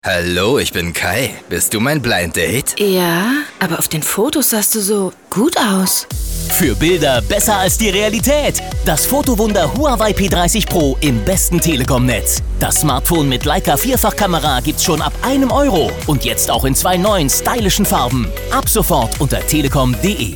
Hallo, ich bin Kai. Bist du mein Blind Date? Ja, aber auf den Fotos sahst du so gut aus. Für Bilder besser als die Realität. Das Fotowunder Huawei P30 Pro im besten Telekom-Netz. Das Smartphone mit Leica Vierfachkamera gibt's schon ab €1 und jetzt auch in 2 neuen stylischen Farben. Ab sofort unter telekom.de.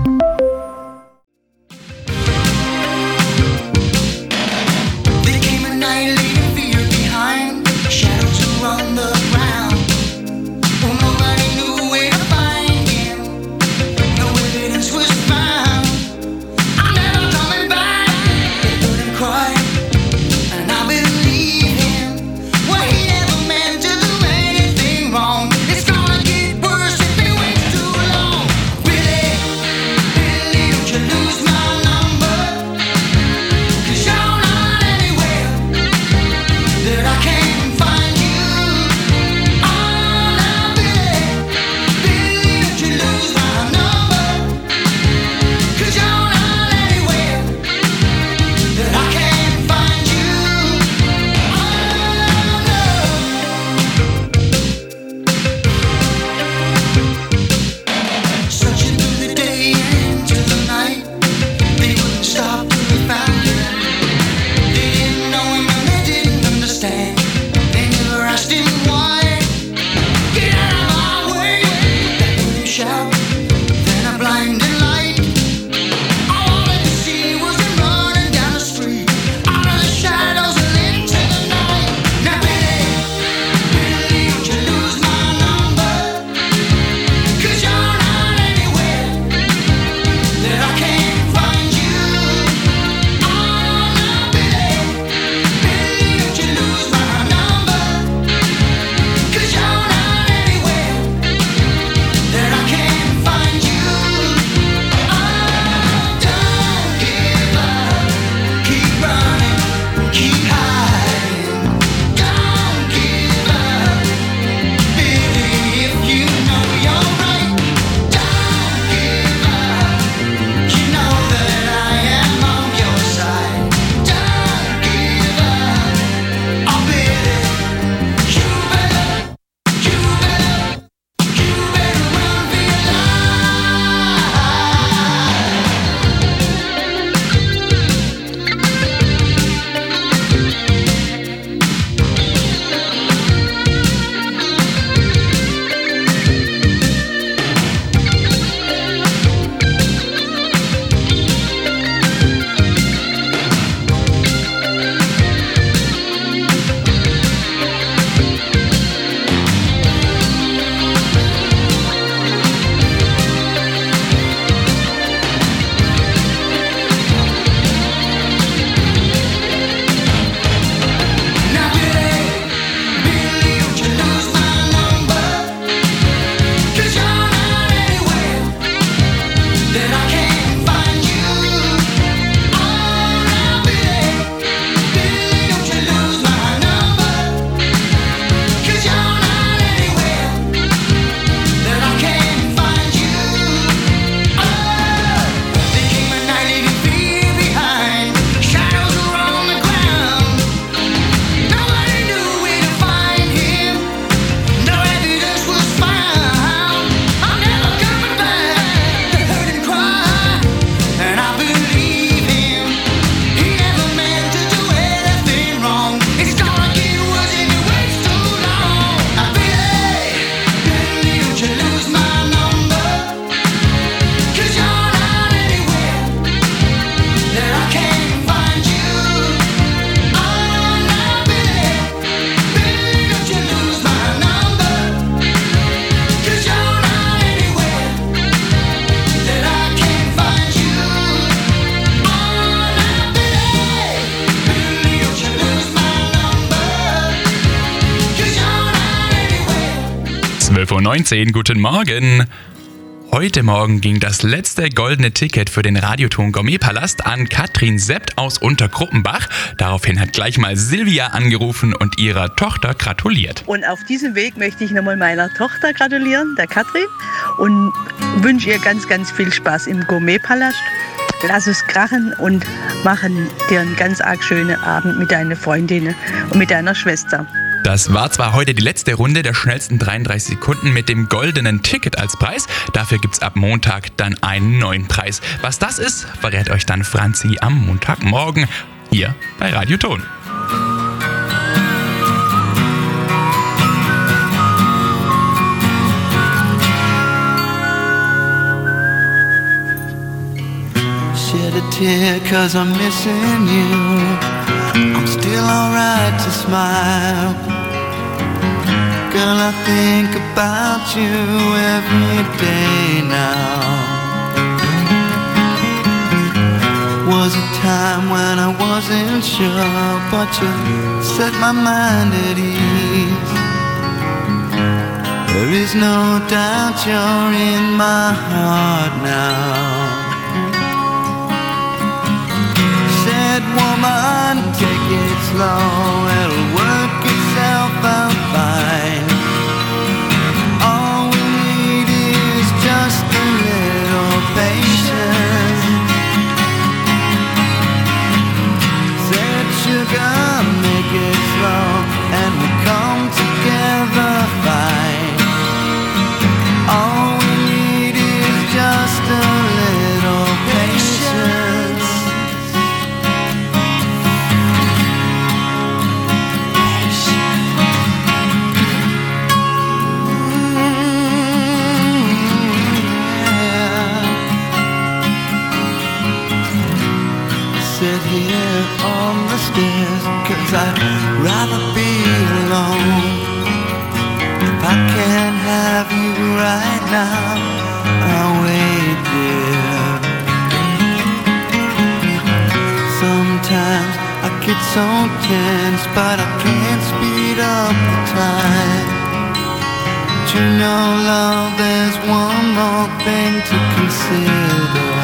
Uhr, guten Morgen. Heute Morgen ging das letzte goldene Ticket für den Radioton Gourmetpalast an Katrin Sept aus Unterkruppenbach. Daraufhin hat gleich mal Silvia angerufen und ihrer Tochter gratuliert. Und auf diesem Weg möchte ich nochmal meiner Tochter gratulieren, der Katrin, und wünsche ihr ganz, ganz viel Spaß im Gourmetpalast. Lass es krachen und machen dir einen ganz arg schönen Abend mit deinen Freundinnen und mit deiner Schwester. Das war zwar heute die letzte Runde der schnellsten 33 Sekunden mit dem goldenen Ticket als Preis. Dafür gibt's ab Montag dann einen neuen Preis. Was das ist, verrät euch dann Franzi am Montagmorgen hier bei Radio Ton. Shed a tear 'cause I'm missing you. I'm still alright to smile. Girl, I think about you every day now. Was a time when I wasn't sure, but you set my mind at ease. There is no doubt you're in my heart now. Said woman, take it slow, it'll work itself out fine. All we need is just a little patience. Said sugar, make it slow, and we come together fine. All we need is just a little patience. Sit here on the stairs, 'cause I'd rather be alone. If I can't have you right now, I'll wait there. Sometimes I get so tense, but I can't speed up the time. But you know, love, there's one more thing to consider.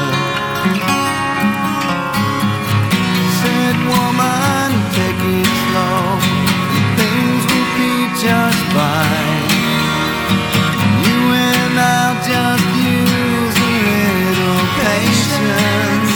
Woman, take it slow, things will be just fine. You and I'll just use a little patience.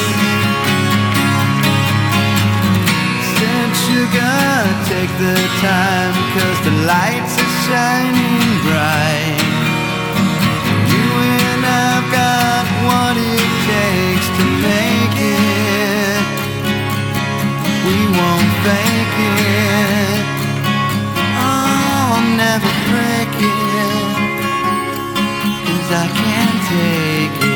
Said sugar, take the time, 'cause the lights are shining bright. You and I've got what it takes to make it. We won't fake it. Oh, I'll never break it, 'cause I can't take it.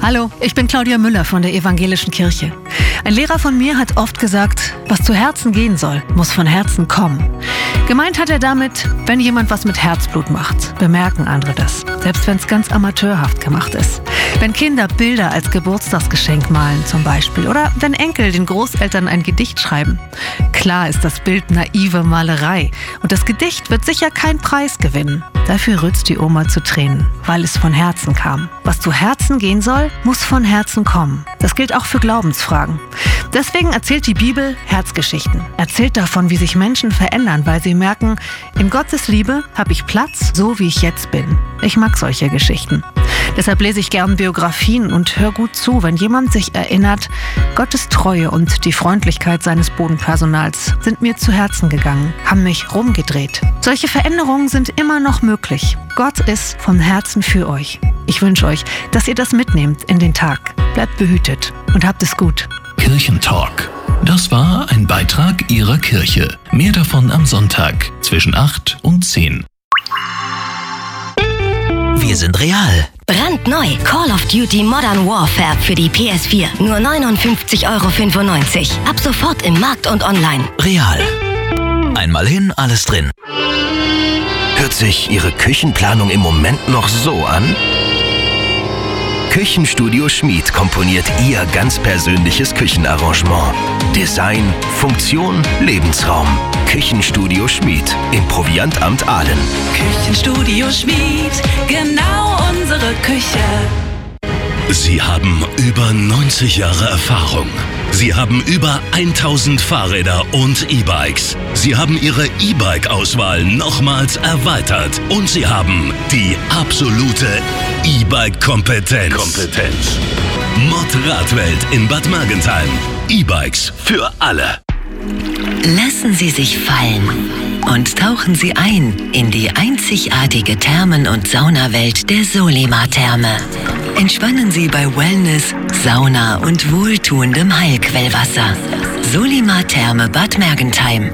Hallo, ich bin Claudia Müller von der Evangelischen Kirche. Ein Lehrer von mir hat oft gesagt, was zu Herzen gehen soll, muss von Herzen kommen. Gemeint hat er damit, wenn jemand was mit Herzblut macht, bemerken andere das. Selbst wenn es ganz amateurhaft gemacht ist. Wenn Kinder Bilder als Geburtstagsgeschenk malen zum Beispiel. Oder wenn Enkel den Großeltern ein Gedicht schreiben. Klar ist das Bild naive Malerei. Und das Gedicht wird sicher keinen Preis gewinnen. Dafür rützt die Oma zu Tränen, weil es von Herzen kam. Was zu Herzen gehen soll, muss von Herzen kommen. Das gilt auch für Glaubensfragen. Deswegen erzählt die Bibel Herzgeschichten. Erzählt davon, wie sich Menschen verändern, weil sie merken, in Gottes Liebe habe ich Platz, so wie ich jetzt bin. Ich mag solche Geschichten. Deshalb lese ich gern Biografien und höre gut zu, wenn jemand sich erinnert, Gottes Treue und die Freundlichkeit seines Bodenpersonals sind mir zu Herzen gegangen, haben mich rumgedreht. Solche Veränderungen sind immer noch möglich. Gott ist von Herzen für euch. Ich wünsche euch, dass ihr das mitnehmt in den Tag. Bleibt behütet und habt es gut. Kirchentalk. Das war ein Beitrag Ihrer Kirche. Mehr davon am Sonntag zwischen 8 und 10. Wir sind real. Brandneu. Call of Duty Modern Warfare für die PS4. Nur 59,95 €. Ab sofort im Markt und online. Real. Einmal hin, alles drin. Hört sich Ihre Küchenplanung im Moment noch so an? Küchenstudio Schmid komponiert Ihr ganz persönliches Küchenarrangement. Design, Funktion, Lebensraum. Küchenstudio Schmid im Proviantamt Aalen. Küchenstudio Schmid, genau unsere Küche. Sie haben über 90 Jahre Erfahrung. Sie haben über 1000 Fahrräder und E-Bikes. Sie haben Ihre E-Bike-Auswahl nochmals erweitert. Und Sie haben die absolute E-Bike-Kompetenz. Mod Radwelt in Bad Mergentheim. E-Bikes für alle. Lassen Sie sich fallen und tauchen Sie ein in die einzigartige Thermen- und Saunawelt der Solima-Therme. Entspannen Sie bei Wellness, Sauna und wohltuendem Heilquellwasser. Solima-Therme Bad Mergentheim.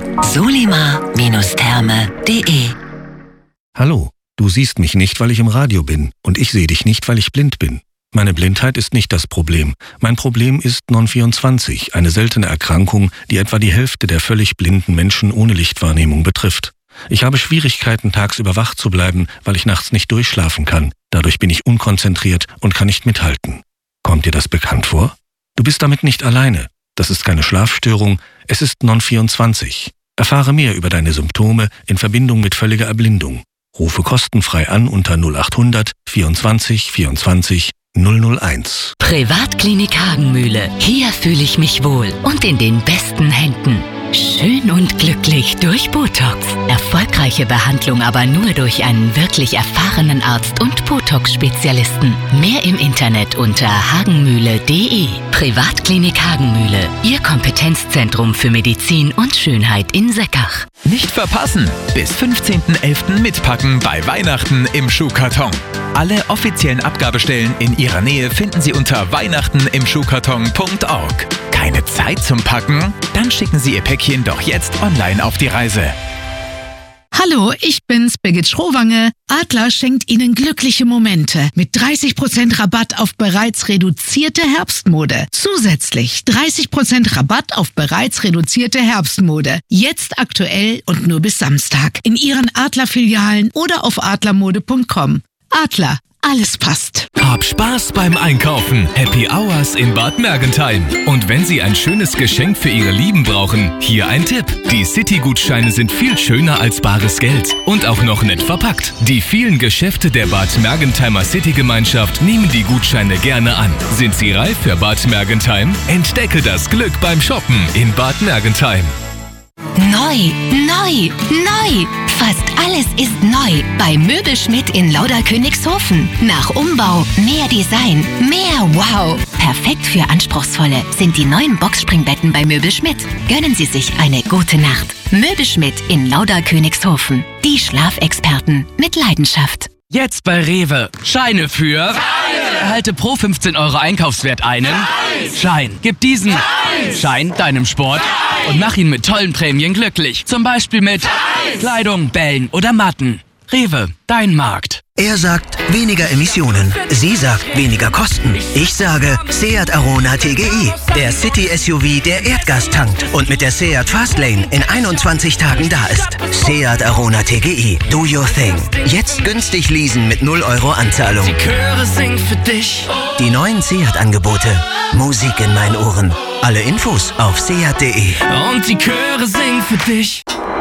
solima-therme.de. Hallo, du siehst mich nicht, weil ich im Radio bin, und ich sehe dich nicht, weil ich blind bin. Meine Blindheit ist nicht das Problem. Mein Problem ist Non-24, eine seltene Erkrankung, die etwa die Hälfte der völlig blinden Menschen ohne Lichtwahrnehmung betrifft. Ich habe Schwierigkeiten, tagsüber wach zu bleiben, weil ich nachts nicht durchschlafen kann. Dadurch bin ich unkonzentriert und kann nicht mithalten. Kommt dir das bekannt vor? Du bist damit nicht alleine. Das ist keine Schlafstörung, es ist Non-24. Erfahre mehr über deine Symptome in Verbindung mit völliger Erblindung. Rufe kostenfrei an unter 0800 24 24 001. Privatklinik Hagenmühle. Hier fühle ich mich wohl und in den besten Händen. Schön und glücklich durch Botox. Erfolgreiche Behandlung aber nur durch einen wirklich erfahrenen Arzt und Botox-Spezialisten. Mehr im Internet unter hagenmühle.de. Privatklinik Hagenmühle. Ihr Kompetenzzentrum für Medizin und Schönheit in Seckach. Nicht verpassen! Bis 15.11. mitpacken bei Weihnachten im Schuhkarton. Alle offiziellen Abgabestellen in Ihrer Nähe finden Sie unter weihnachtenimschuhkarton.org. Keine Zeit zum Packen? Dann schicken Sie Ihr Päckchen doch jetzt online auf die Reise. Hallo, ich bin's, Birgit Schrowange. Adler schenkt Ihnen glückliche Momente mit 30% Rabatt auf bereits reduzierte Herbstmode. Zusätzlich 30% Rabatt auf bereits reduzierte Herbstmode. Jetzt aktuell und nur bis Samstag in Ihren Adler-Filialen oder auf adlermode.com. Adler, alles passt. Hab Spaß beim Einkaufen. Happy Hours in Bad Mergentheim. Und wenn Sie ein schönes Geschenk für Ihre Lieben brauchen, hier ein Tipp. Die City-Gutscheine sind viel schöner als bares Geld und auch noch nett verpackt. Die vielen Geschäfte der Bad Mergentheimer City-Gemeinschaft nehmen die Gutscheine gerne an. Sind Sie reif für Bad Mergentheim? Entdecke das Glück beim Shoppen in Bad Mergentheim. Neu, neu, neu. Fast alles ist neu bei Möbelschmidt in Lauderkönigshofen. Nach Umbau mehr Design, mehr Wow. Perfekt für Anspruchsvolle sind die neuen Boxspringbetten bei Möbelschmidt. Gönnen Sie sich eine gute Nacht. Möbelschmidt in Lauderkönigshofen. Die Schlafexperten mit Leidenschaft. Jetzt bei Rewe. Scheine für... Erhalte pro 15 € Einkaufswert einen Schein. Gib diesen Schein deinem Sport und mach ihn mit tollen Prämien glücklich. Zum Beispiel mit Kleidung, Bällen oder Matten. Rewe, dein Markt. Er sagt weniger Emissionen. Sie sagt weniger Kosten. Ich sage Seat Arona TGI. Der City-SUV, der Erdgas tankt und mit der Seat Fastlane in 21 Tagen da ist. Seat Arona TGI. Do your thing. Jetzt günstig leasen mit 0 € Anzahlung. Die Chöre singen für dich. Die neuen Seat-Angebote. Musik in meinen Ohren. Alle Infos auf seat.de. Und die Chöre singen für dich.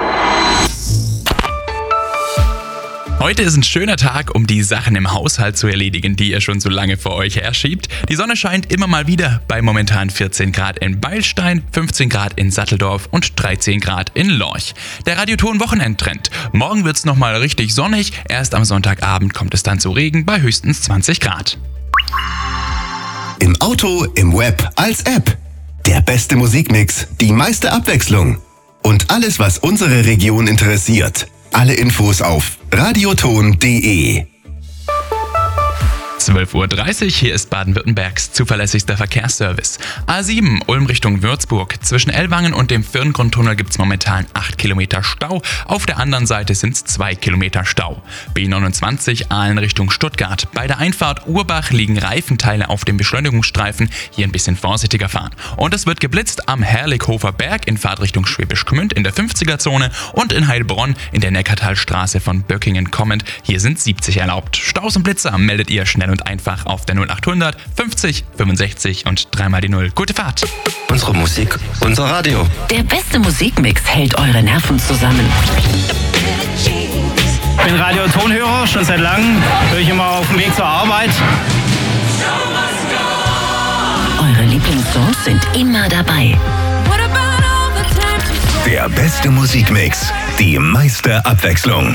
Heute ist ein schöner Tag, um die Sachen im Haushalt zu erledigen, die ihr schon so lange vor euch herschiebt. Die Sonne scheint immer mal wieder bei momentan 14 Grad in Beilstein, 15 Grad in Satteldorf und 13 Grad in Lorch. Der Radioton-Wochenendtrend. Morgen wird's nochmal richtig sonnig, erst am Sonntagabend kommt es dann zu Regen bei höchstens 20 Grad. Im Auto, im Web, als App. Der beste Musikmix, die meiste Abwechslung. Und alles, was unsere Region interessiert. Alle Infos auf radioton.de. 12:30 Uhr, hier ist Baden-Württembergs zuverlässigster Verkehrsservice. A7 Ulm Richtung Würzburg. Zwischen Ellwangen und dem Firngrundtunnel gibt es momentan 8 Kilometer Stau. Auf der anderen Seite sind es 2 Kilometer Stau. B29 Aalen Richtung Stuttgart. Bei der Einfahrt Urbach liegen Reifenteile auf dem Beschleunigungsstreifen. Hier ein bisschen vorsichtiger fahren. Und es wird geblitzt am Herrlichhofer Berg in Fahrtrichtung Schwäbisch Gmünd in der 50er-Zone und in Heilbronn in der Neckartalstraße von Böckingen kommend. Hier sind 70 erlaubt. Staus und Blitzer meldet ihr schnell und einfach auf der 0800 50 65 und 3 die 0. Gute Fahrt. Unsere Musik, unser Radio. Der beste Musikmix hält eure Nerven zusammen. Ich bin Radiotonhörer, schon seit langem. Höre ich immer auf dem Weg zur Arbeit. Eure Lieblingssongs sind immer dabei. Der beste Musikmix, die meiste Abwechslung.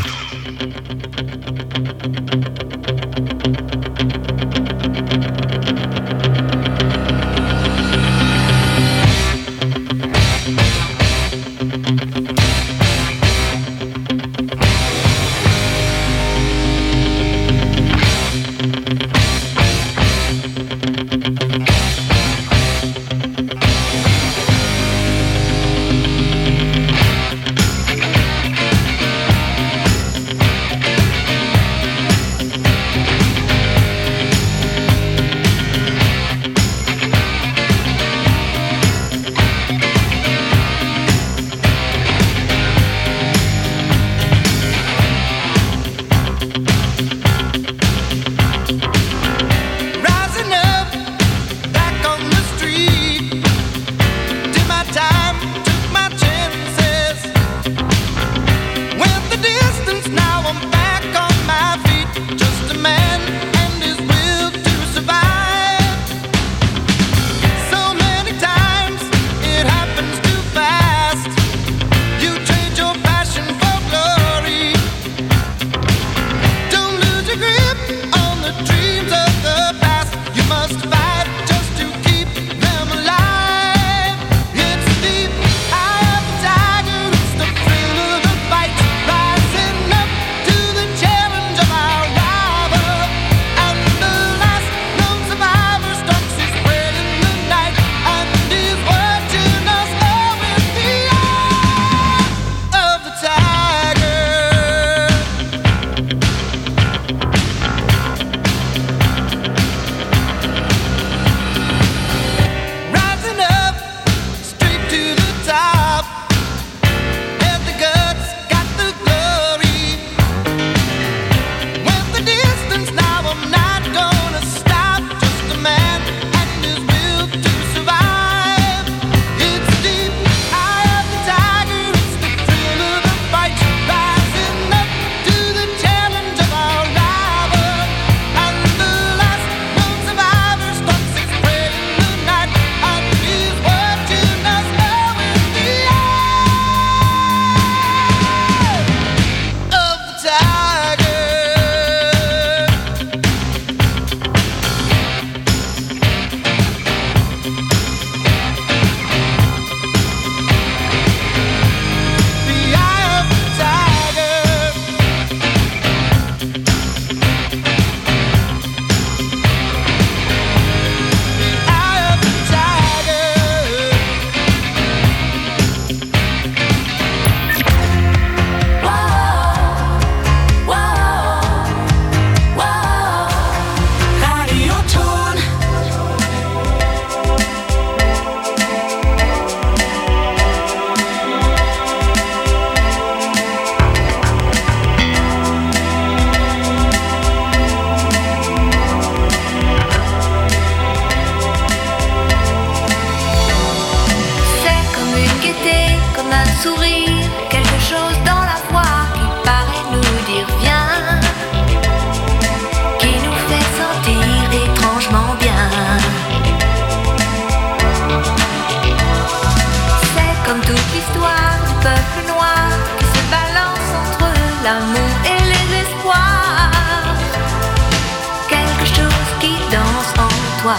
toi.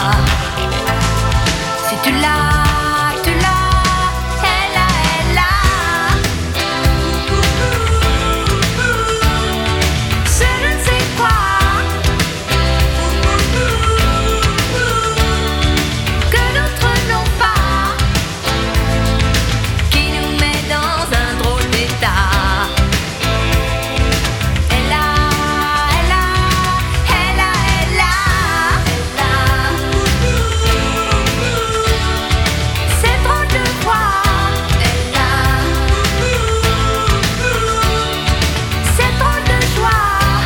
Si tu l'as, tu l'as, elle a, elle a. C'est je ne sais quoi que d'autres n'ont pas, qui nous met dans un drôle d'état. Elle a, elle a, elle a, elle a, elle a. C'est drôle de voir. Elle a. C'est drôle de joie.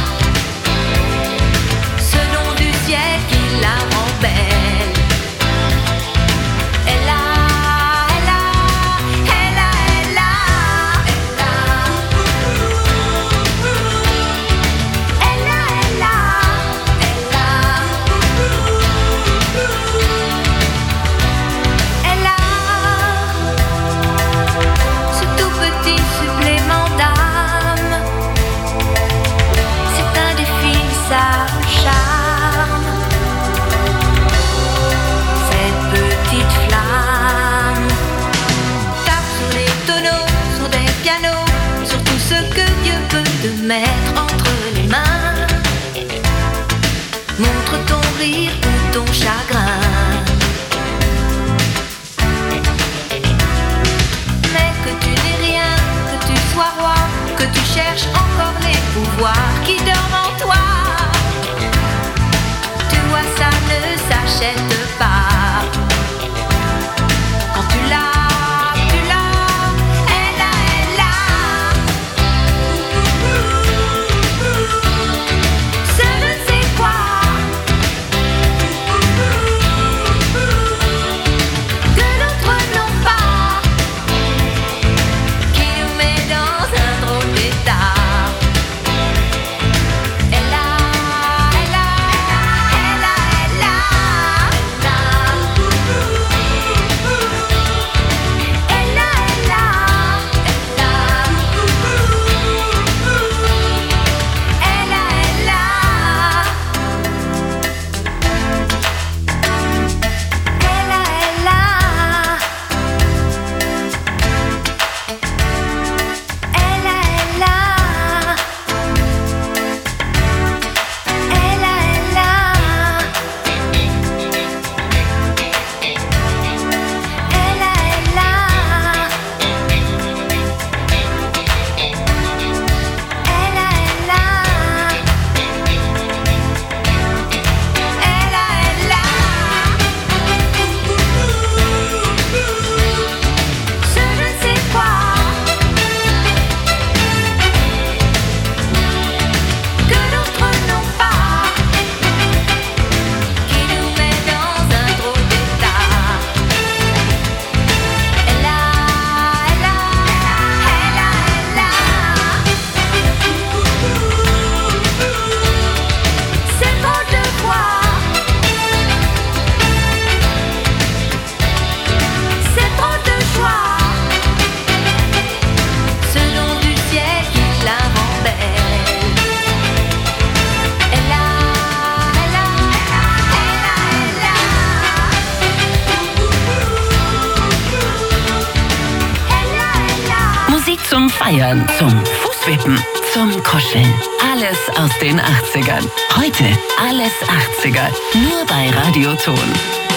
Ce nom du ciel qui la rend belle. Elle a, elle a, elle a, elle a, elle a. Elle a, elle a, elle a. Ce tout petit supplément d'âme, c'est indéfinissable charme. Cette petite flamme tape sur des tonneaux, sur des pianos, sur tout ce que Dieu peut te mettre entre les mains. Montre ton rire ou ton chagrin, mais que tu n'es rien, que tu sois roi, que tu cherches encore les pouvoirs qui dorment en toi. Tu vois, ça ne s'achète pas. Quand tu l'as, elle a, elle a. Ce je ne sais quoi que d'autres n'ont pas, qui nous met dans un drôle d'état. Elle a, elle a, elle a, elle a, elle a. Elle a, elle a, elle a. Elle a, elle a. Elle a, elle a. Elle a, elle a. Elle a, elle a. Elle a, elle a. Elle a, elle a. Elle a, elle a. Ce je ne sais quoi que d'autres n'ont pas, qui nous met dans un drôle d'état. Elle a, elle a, elle a, elle a. C'est drôle de voir. C'est drôle de joie. Ce nom du ciel qui la rend belle. Elle a, elle a, elle a, elle a. Elle a, elle a. Musik zum Feiern, zum Fußwippen, zum Kuscheln. Alles aus den 80ern. Heute alles 80er. Nur bei Radioton.